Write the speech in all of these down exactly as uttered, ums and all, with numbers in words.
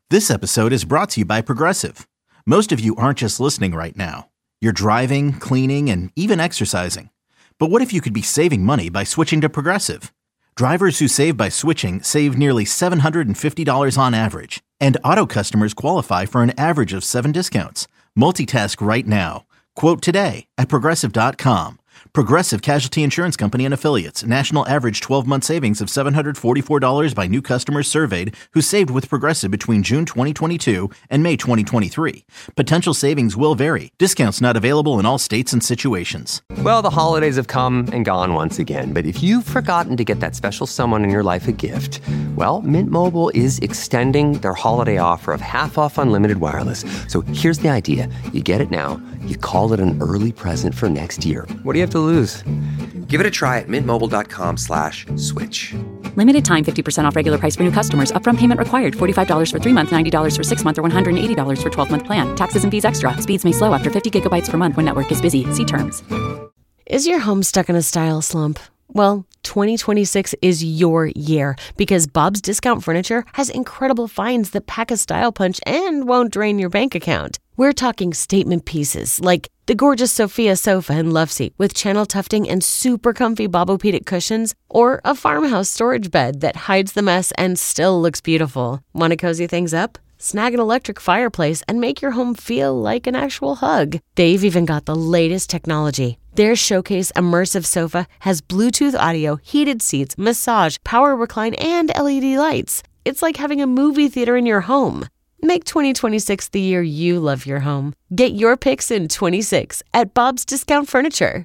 This episode is brought to you by Progressive. Most of you aren't just listening right now. You're driving, cleaning, and even exercising. But what if you could be saving money by switching to Progressive? Drivers who save by switching save nearly seven hundred fifty dollars on average. And auto customers qualify for an average of seven discounts. Multitask right now. Quote today at Progressive dot com. Progressive Casualty Insurance Company and Affiliates. National average twelve-month savings of seven hundred forty-four dollars by new customers surveyed who saved with Progressive between June twenty twenty-two and May twenty twenty-three. Potential savings will vary. Discounts not available in all states and situations. Well, the holidays have come and gone once again. But if you've forgotten to get that special someone in your life a gift, well, Mint Mobile is extending their holiday offer of half off unlimited wireless. So here's the idea. You get it now. You call it an early present for next year. What do you have to lose? Give it a try at mintmobile.com slash switch. Limited time, fifty percent off regular price for new customers. Upfront payment required. forty-five dollars for three months, ninety dollars for six months, or one hundred eighty dollars for twelve-month plan. Taxes and fees extra. Speeds may slow after fifty gigabytes per month when network is busy. See terms. Is your home stuck in a style slump? Well, twenty twenty-six is your year because Bob's Discount Furniture has incredible finds that pack a style punch and won't drain your bank account. We're talking statement pieces like the gorgeous Sophia sofa and love seat with channel tufting and super comfy Bobopedic cushions, or a farmhouse storage bed that hides the mess and still looks beautiful. Want to cozy things up? Snag an electric fireplace and make your home feel like an actual hug. They've even got the latest technology. Their Showcase Immersive Sofa has Bluetooth audio, heated seats, massage, power recline, and L E D lights. It's like having a movie theater in your home. Make twenty twenty-six the year you love your home. Get your picks in twenty-six at Bob's Discount Furniture.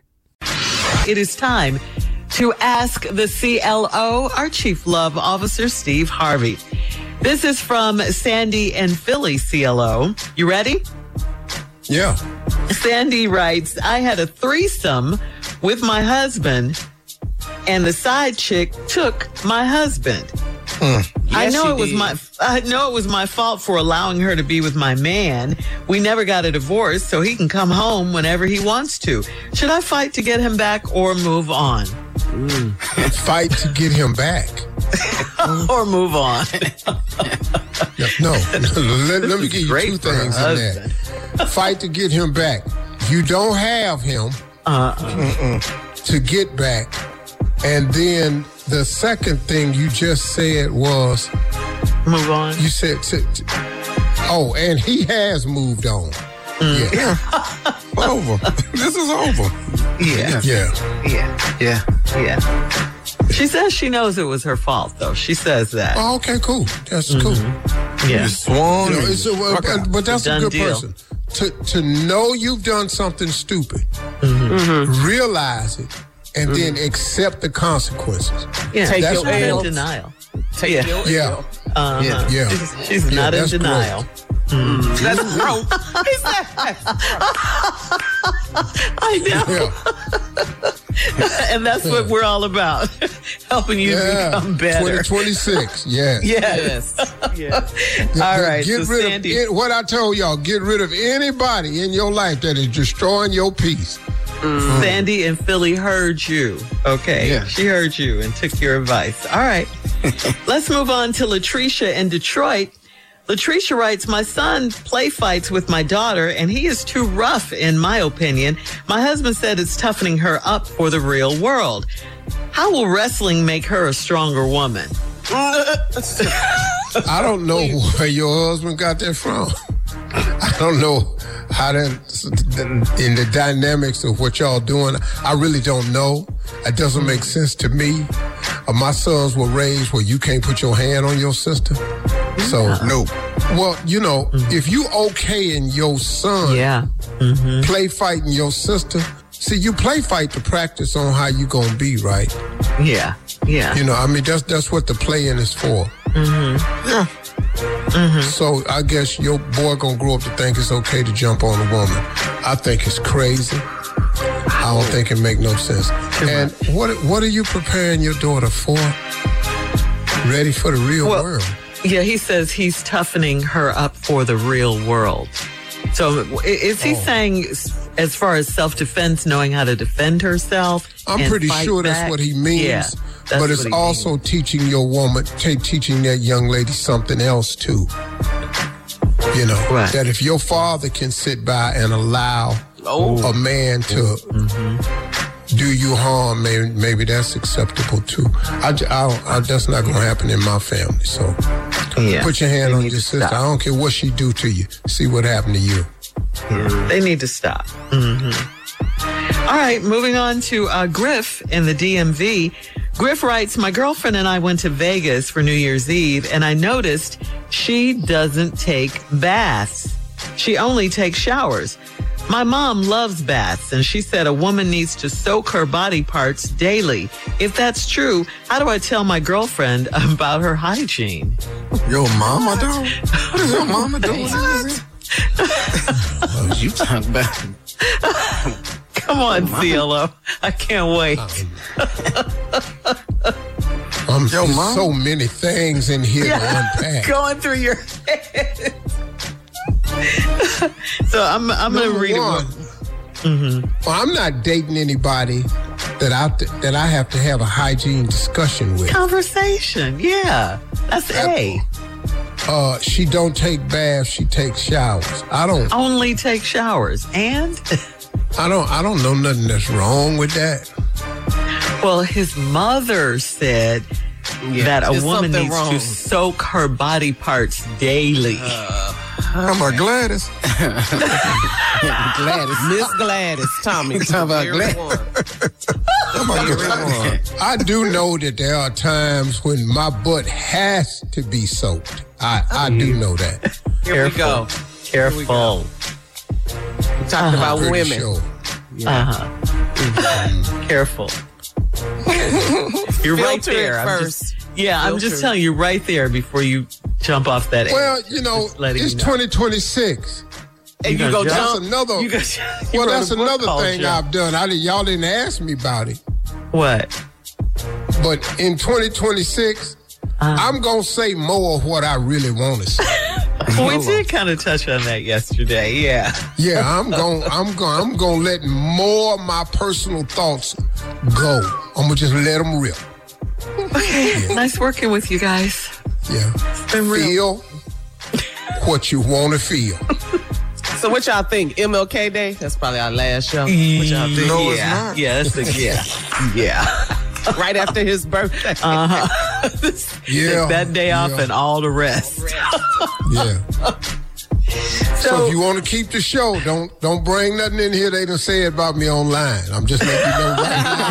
It is time to ask the C L O, our Chief Love Officer, Steve Harvey. This is from Sandy and Philly C L O. You ready? Yeah. Sandy writes, I had a threesome with my husband, and the side chick took my husband. Mm. I Yes, know she it was did. my I know it was my fault for allowing her to be with my man. We never got a divorce, so he can come home whenever he wants to. Should I fight to get him back or move on? Mm. Fight to get him back. Or move on. No, no. let, let me give you Great two for her things in husband. that. Fight to get him back. You don't have him Uh-uh. to get back. And then the second thing you just said was, Move on. you said, to, to, oh, and he has moved on. Mm. Yeah. Over. This is over. Yeah. Yeah. Yeah. Yeah. Yeah. She says she knows it was her fault, though. She says that. Oh, okay, cool. That's cool. Yeah. You swung. You know, it's a, well, Okay. but, but that's Done a good deal. person. To to know you've done something stupid, realize it, and then accept the consequences. Yeah. Take That's your not L. in denial. Take Yeah. your Yeah, L. Uh-huh. Yeah. Yeah. She's, she's Yeah, not in that's denial. That's broke. I know. yeah, And that's what we're all about. Helping you yeah. become better. twenty twenty-six, yes. Yes. yes. All right. Get so rid Sandy. of it, what I told y'all. Get rid of anybody in your life that is destroying your peace. Sandy and Philly heard you. Okay. Yeah. She heard you and took your advice. All right. Let's move on to Latricia in Detroit. Latricia writes, my son play fights with my daughter, and he is too rough, in my opinion. My husband said it's toughening her up for the real world. How will wrestling make her a stronger woman? I don't know where your husband got that from. I don't know how that, in the dynamics of what y'all doing, I really don't know. It doesn't make sense to me. Uh, my sons were raised where you can't put your hand on your sister. So, No. well, you know, if you okay in your son Yeah. play fighting your sister, see, you play fight to practice on how you gonna be, right? Yeah. Yeah. You know, I mean, that's that's what the playing is for. Yeah. So I guess your boy gonna grow up to think it's okay to jump on a woman. I think it's crazy. I don't think it make no sense. And what what are you preparing your daughter for? Ready for the real Well, world? Yeah, he says he's toughening her up for the real world. So i- is he Oh. saying, as far as self-defense, knowing how to defend herself? I'm and pretty fight sure back? that's what he means. Yeah, that's but it's what he also means. teaching your woman, t- teaching that young lady something else too. You know, Right. that if your father can sit by and allow Oh. a man to Mm-hmm. do you harm, maybe, maybe that's acceptable too. I, j- I don't- I- that's not going to happen in my family. So Yeah. put your hand They on need your to sister. stop. I don't care what she do to you. See what happened to you. Yeah, they need to stop. hmm All right, moving on to uh, Griff in the D M V. Griff writes, my girlfriend and I went to Vegas for New Year's Eve, and I noticed she doesn't take baths. She only takes showers. My mom loves baths, and she said a woman needs to soak her body parts daily. If that's true, how do I tell my girlfriend about her hygiene? Your mama doing? What is your mama doing? Oh, you talking about? Come on, C L O. I can't wait. Um, Yo, there's mom. so many things in here to unpack. Going through your head. So I'm I'm gonna Number read one, it. well, I'm not dating anybody that I that I have to have a hygiene discussion with. Conversation. Yeah. That's A. Uh, she don't take baths. She takes showers. I don't. Only take showers. And I don't. I don't know nothing that's wrong with that. well, his mother said that a there's woman something needs wrong. to soak her body parts daily. How about Gladys? Gladys. Miss Gladys. Tommy. Talking about Every Gladys. one. How about Every Gladys? one. I do know that there are times when my butt has to be soaked. I, I do know that. Here we go. Careful. We talked about Pretty women. sure. Uh-huh. Careful. You're right Filter it there. I'm first. just, yeah, I'm just Filter. telling you right there before you jump off that edge. Well, you know, Just letting it's you know. twenty twenty-six. And you You go gonna That's jump. another. You got, you well, wrote that's a book another called thing Jump. I've done. I did, y'all didn't ask me about it, What? but in twenty twenty-six, Uh-huh. I'm gonna say more of what I really want to say. We did kind of touch on that yesterday. Yeah. Yeah, I'm going. I'm going. I'm going to let more of my personal thoughts go. I'm gonna just let them rip. Okay. Nice working with you guys. Yeah. been real. Feel what you want to feel. So what y'all think? M L K Day? That's probably our last show. What y'all think? No, it's yeah. not. Yeah, that's a, yeah. Yeah. Right after his birthday. Uh-huh. Yeah. Take that day off yeah, and all the rest. Yeah. So, So- if you want to keep the show, don't don't bring nothing in here they done say about me online. I'm just letting you know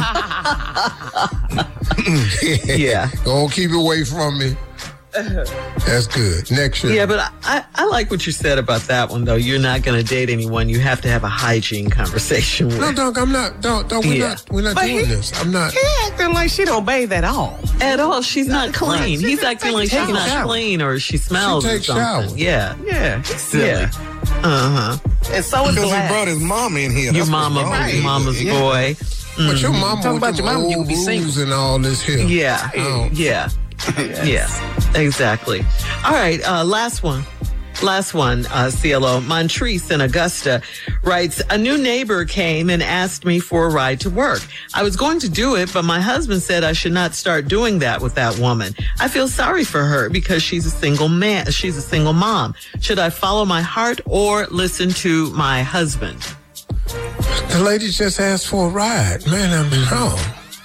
right now. Yeah. Don't keep it away from me. That's good. Next year. Yeah, but I, I like what you said about that one, though. You're not going to date anyone you have to have a hygiene conversation with. No, dog, I'm not. Dog, dog, we're Yeah. not. We're not But doing he- this. I'm not. He acting like she don't bathe at all. At all. She's not clean. She He's just acting take- like she's take a not shower. clean or she smells She or takes something. showers. Yeah. Yeah, he's silly. Yeah. Uh-huh. And so is Because he Gladys. brought his mom in here. Your That's what's mama, wrong with you. mama's Yeah. boy. But your mama Talking with about them your mama, you old can be single. rules and all this here. Yeah. Oh. Yeah. Yeah. Exactly. All right. Uh, last one. Last one, uh, C L O. Montrese in Augusta writes, a new neighbor came and asked me for a ride to work. I was going to do it, but my husband said I should not start doing that with that woman. I feel sorry for her because she's a single man. She's a single mom. Should I follow my heart or listen to my husband? The lady just asked for a ride. Man, I mean, oh.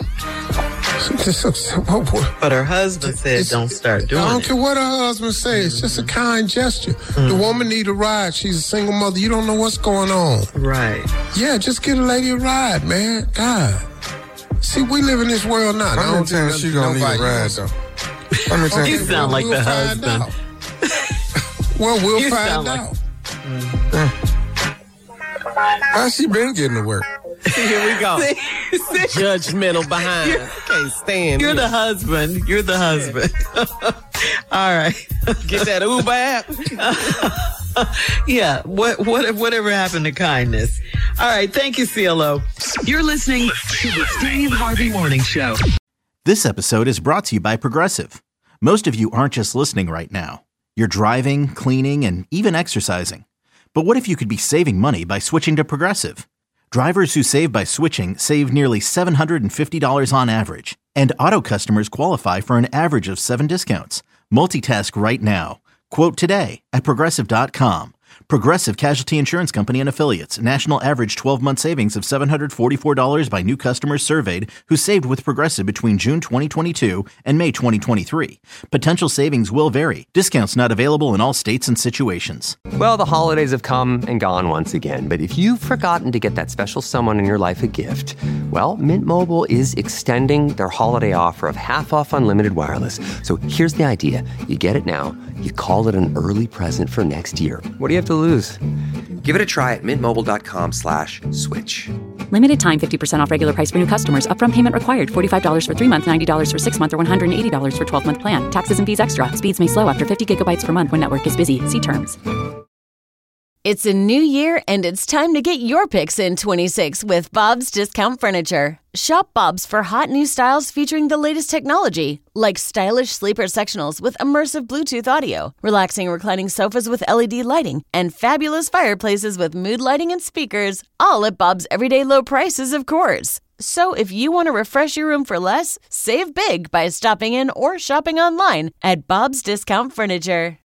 But her husband said It's- don't start doing I don't it. care what her husband says. It's just a kind gesture. The woman need a ride. She's a single mother. You don't know what's going on. Right. Yeah, just get a lady a ride, man. God. See, we live in this world now. I How many don't think times she gonna need a nobody ride, else- though? How many times? You sound like the find husband. out. Well, we'll You find sound like- out. How she been getting to work? Here we go. Judgmental behind. You're- Can't stand You're it. the husband. You're the husband. All right. Get that Uber app. Yeah. What, what, whatever happened to kindness? All right. Thank you, C L O. You're listening to the Steve Harvey Morning Show. This episode is brought to you by Progressive. Most of you aren't just listening right now. You're driving, cleaning, and even exercising. But what if you could be saving money by switching to Progressive? Drivers who save by switching save nearly seven hundred fifty dollars on average. And auto customers qualify for an average of seven discounts. Multitask right now. Quote today at Progressive dot com. Progressive Casualty Insurance Company and Affiliates. National average twelve-month savings of seven hundred forty-four dollars by new customers surveyed who saved with Progressive between June twenty twenty-two and May twenty twenty-three. Potential savings will vary. Discounts not available in all states and situations. Well, the holidays have come and gone once again, but if you've forgotten to get that special someone in your life a gift, well, Mint Mobile is extending their holiday offer of half off unlimited wireless. So here's the idea. You get it now. You call it an early present for next year. What do you have to lose? Give it a try at mintmobile.com slash switch. Limited time fifty percent off regular price for new customers. Upfront payment required. forty-five dollars for three months, ninety dollars for six months, or one hundred eighty dollars for twelve-month plan. Taxes and fees extra. Speeds may slow after fifty gigabytes per month when network is busy. See terms. It's a new year, and it's time to get your picks in twenty-six with Bob's Discount Furniture. Shop Bob's for hot new styles featuring the latest technology, like stylish sleeper sectionals with immersive Bluetooth audio, relaxing reclining sofas with L E D lighting, and fabulous fireplaces with mood lighting and speakers, all at Bob's everyday low prices, of course. So if you want to refresh your room for less, save big by stopping in or shopping online at Bob's Discount Furniture.